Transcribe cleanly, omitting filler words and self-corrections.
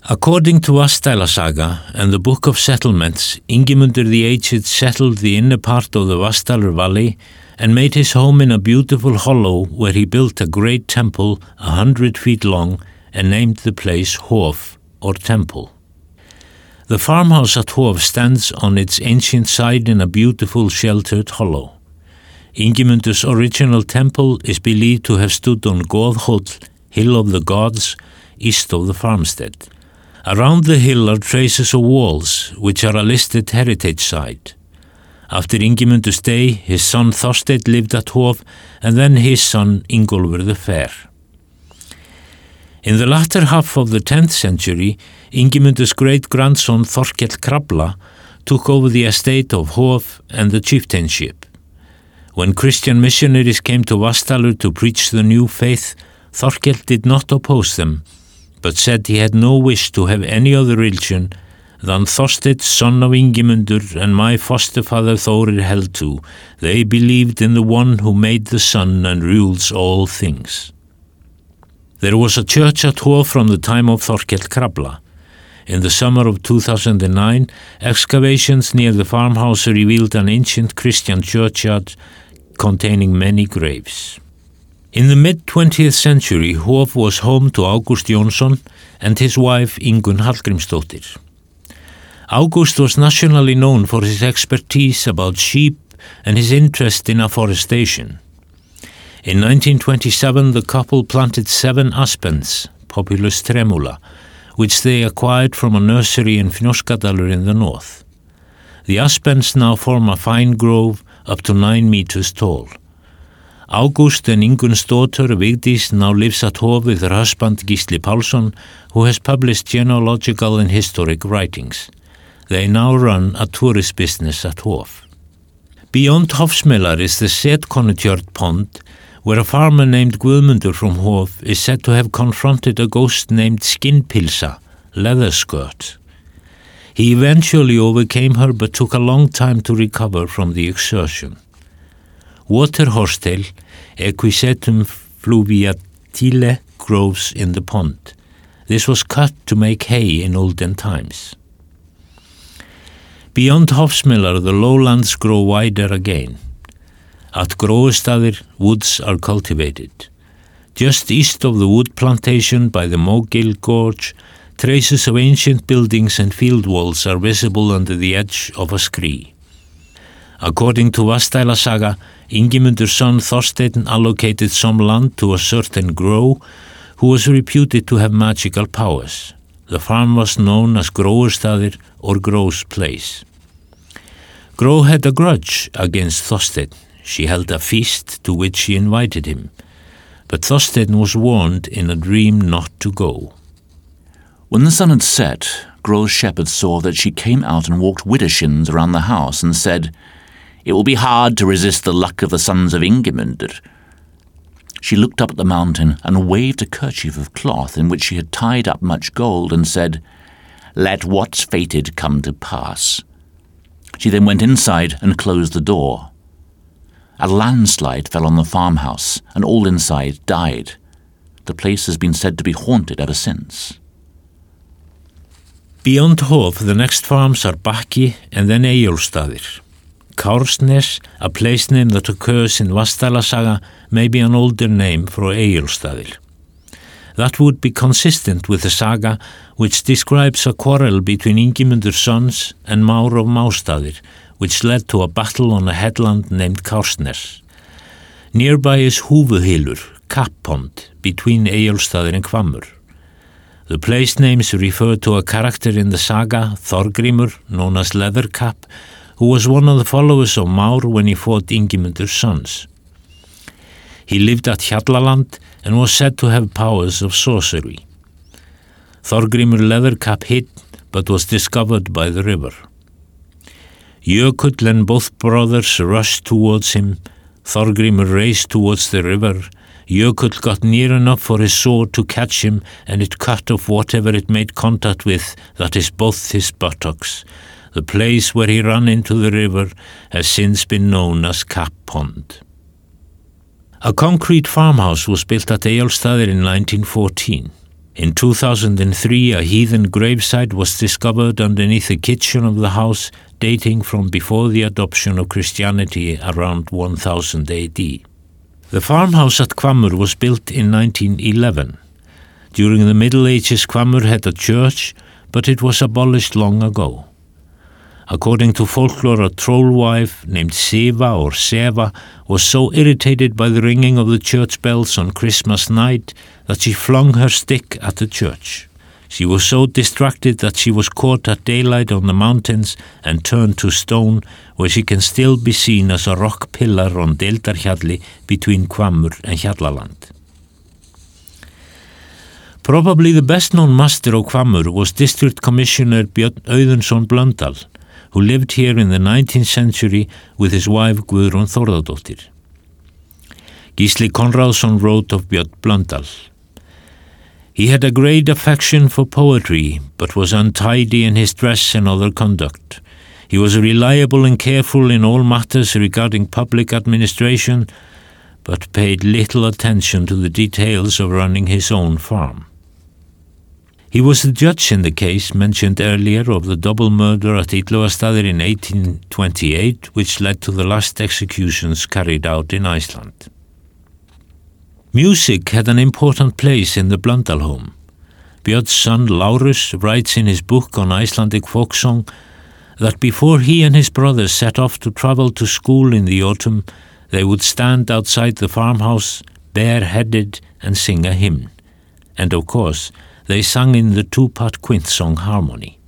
According to Vatnsdæla Saga and the Book of Settlements, Ingimundur the Aged settled the inner part of the Vatnsdalur Valley and made his home in a beautiful hollow where he built a great temple 100 feet long and named the place Hof, or temple. The farmhouse at Hof stands on its ancient site in a beautiful sheltered hollow. Ingimundur's original temple is believed to have stood on Goðhóll, Hill of the Gods, east of the farmstead. Around the hill are traces of walls, which are a listed heritage site. After Ingimundur's day, his son Þorsteinn lived at Hof, and then his son Ingólfur the Fair. In the latter half of the 10th century, Ingimundur's great-grandson Þorkell Krabla took over the estate of Hof and the chieftainship. When Christian missionaries came to Vatnsdalur to preach the new faith, Þorkell did not oppose them, but said he had no wish to have any other religion than Þorsteinn, son of Ingimundur, and my foster father Þórir held to. They believed in the one who made the sun and rules all things. There was a church at Hof from the time of Þorkell Krabla. In the summer of 2009, excavations near the farmhouse revealed an ancient Christian churchyard containing many graves. In the mid-20th century, Hof was home to August Jónsson and his wife Ingunn Hallgrímsdóttir. August was nationally known for his expertise about sheep and his interest in afforestation. In 1927, the couple planted 7 aspens, Populus tremula, which they acquired from a nursery in Fnjóskadalur in the north. The aspens now form a fine grove up to 9 meters tall. August and Ingunn's daughter Vigdís now lives at Hof with her husband Gísli Pálsson, who has published genealogical and historic writings. They now run a tourist business at Hof. Beyond Hofsmelar is the Setkonutjörn pond, where a farmer named Guðmundur from Hof is said to have confronted a ghost named Skinnpilsa, leather skirt. He eventually overcame her but took a long time to recover from the exertion. Water horsetail, Equisetum fluviatile, grows in the pond. This was cut to make hay in olden times. Beyond Hofsmelar, the lowlands grow wider again. At Gróustaðir, woods are cultivated. Just east of the wood plantation by the Mógil Gorge, traces of ancient buildings and field walls are visible under the edge of a scree. According to Vatnsdæla Saga, Ingimundur's son Þorsteinn allocated some land to a certain Gró, who was reputed to have magical powers. The farm was known as Gróustaðir or Gró's place. Gró had a grudge against Þorsteinn. She held a feast to which she invited him, but Þorsteinn was warned in a dream not to go. When the sun had set, Gró's shepherd saw that she came out and walked widdershins around the house and said, "It will be hard to resist the luck of the sons of Ingimundur." She looked up at the mountain and waved a kerchief of cloth in which she had tied up much gold and said, "Let what's fated come to pass." She then went inside and closed the door. A landslide fell on the farmhouse, and all inside died. The place has been said to be haunted ever since. Beyond Hof, the next farms are Bakki and then Eyjólfsstaðir. Kársnes, a place name that occurs in Vatnsdæla Saga, may be an older name for Eyjólfsstaðir. That would be consistent with the saga, which describes a quarrel between Ingimundur's sons and Már of Mástaðir, which led to a battle on a headland named Kársnes. Nearby is Húfuhylur, Kapp Pond, between Eyjólfsstaðir and Hvammur. The place names refer to a character in the saga, Þorgrímur, known as Leathercap, who was one of the followers of Már when he fought Ingimundur's sons. He lived at Hjallaland and was said to have powers of sorcery. Þorgrímur Leathercap hid, but was discovered by the river. Jökull and both brothers rushed towards him. Þorgrímur raced towards the river. Jökull got near enough for his sword to catch him, and it cut off whatever it made contact with, that is both his buttocks. The place where he ran into the river has since been known as Kapp Pond. A concrete farmhouse was built at Eyjólfsstaðir in 1914. In 2003, a heathen gravesite was discovered underneath the kitchen of the house, dating from before the adoption of Christianity around 1000 AD. The farmhouse at Hvammur was built in 1911. During the Middle Ages, Hvammur had a church, but it was abolished long ago. According to folklore, a troll wife named Siva or Seva was so irritated by the ringing of the church bells on Christmas night that she flung her stick at the church. She was so distracted that she was caught at daylight on the mountains and turned to stone, where she can still be seen as a rock pillar on Deildarhjalli between Hvammur and Hjallaland. Probably the best-known master of Hvammur was District Commissioner Björn Auðunsson Blöndal, who lived here in the 19th century with his wife Guðrún Þórðardóttir. Gísli Konráðsson wrote of Björn Blöndal. He had a great affection for poetry, but was untidy in his dress and other conduct. He was reliable and careful in all matters regarding public administration, but paid little attention to the details of running his own farm. He was the judge in the case mentioned earlier of the double murder at Illugastaðir in 1828, which led to the last executions carried out in Iceland. Music had an important place in the Blöndal home. Björn's son Lárus writes in his book on Icelandic folk song that before he and his brothers set off to travel to school in the autumn, they would stand outside the farmhouse, bareheaded, and sing a hymn. And of course, they sang in the two-part quint song harmony.